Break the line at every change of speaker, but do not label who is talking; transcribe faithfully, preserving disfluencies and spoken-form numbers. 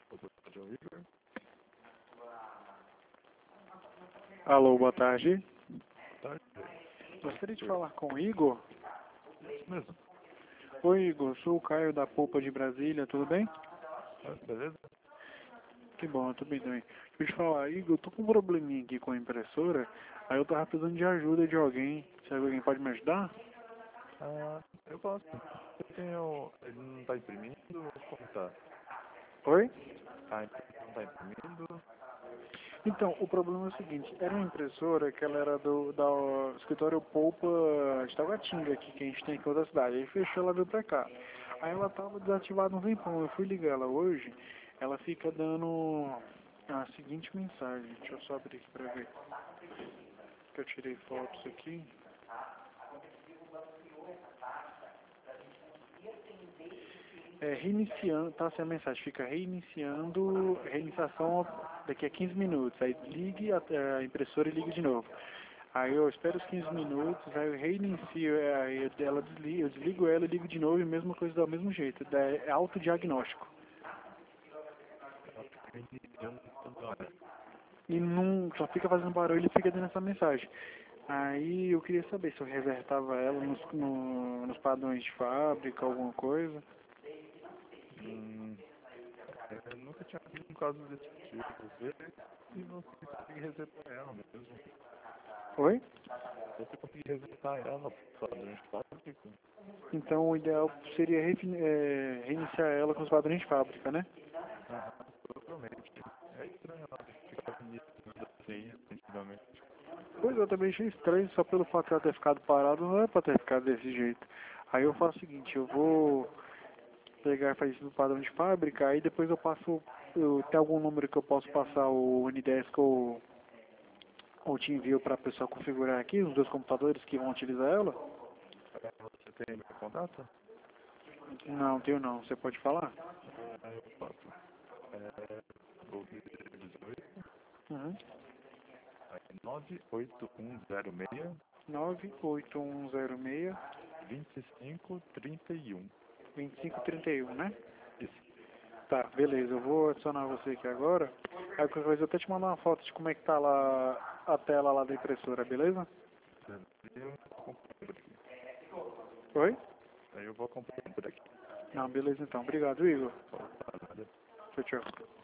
Alô, boa tarde.
Tarde.
Gostaria de falar com o Igor.
Isso mesmo.
Oi, Igor. Sou o Caio da Polpa de Brasília. Tudo bem?
Ah, beleza?
Que bom, tudo bem também. Deixa eu te falar, Igor, eu tô com um probleminha aqui com a impressora. Aí eu tava precisando de ajuda de alguém. Será que alguém pode me ajudar?
Ah, eu posso. Eu tenho... Ele não tá imprimindo? Como tá?
Oi?
A impressão não tá imprimindo?
Então, o problema é o seguinte. Era uma impressora que ela era do da escritório Polpa de Taguatinga, aqui, que a gente tem aqui em outra cidade. Aí fechou, ela veio pra cá. Aí ela tava desativada um tempão. Eu fui ligar ela hoje. Ela fica dando a seguinte mensagem. Deixa eu só abrir aqui pra ver. Que eu tirei fotos aqui. É, reiniciando, tá assim a mensagem, fica reiniciando, reiniciação daqui a quinze minutos. Aí ligue a, a impressora e ligue de novo. Aí eu espero os quinze minutos, aí eu reinicio, é, aí ela desliga, eu desligo ela e ligo de novo e a mesma coisa do mesmo jeito. É autodiagnóstico.
Ela fica reiniciando toda hora.
E não só fica fazendo barulho e fica dando essa mensagem. Aí eu queria saber se eu revertava ela nos, no, nos padrões de fábrica, alguma coisa.
Hum... Eu nunca tinha visto um caso desse tipo. Vê se você consegue resetar ela mesmo.
Oi?
Se você conseguir resetar ela pro padrão de fábrica,
Então o ideal seria refi- é, reiniciar ela com os padrões de fábrica, né?
aham, provavelmente. É estranho ela ficar reiniciando assim repentinamente.
Pois eu também achei estranho, só pelo fato de ela ter ficado parado, não é pra ter ficado desse jeito. Aí eu faço o seguinte, eu vou pegar e fazer isso no padrão de fábrica, aí depois eu passo, eu, tem algum número que eu posso passar o Unidesk ou, ou te envio pra pessoa configurar aqui, os dois computadores que vão utilizar ela?
Ah, você tem meu contato?
Não, tenho não, você pode falar?
Ah, eu posso. É doze dezoito,
Uhum.
aí nove oito um zero seis,
nove oito um zero seis,
vinte e cinco trinta e um.
vinte e cinco trinta e um, né?
Isso.
Tá, beleza, eu vou adicionar você aqui agora. Aí qualquer coisa eu até te mandar uma foto de como é que tá lá a tela lá da impressora, beleza?
Aí eu acompanho por aqui.
Oi?
Aí eu vou acompanhando por aqui.
Não, beleza então. Obrigado, Igor.
Opa, nada.
Tchau, tchau.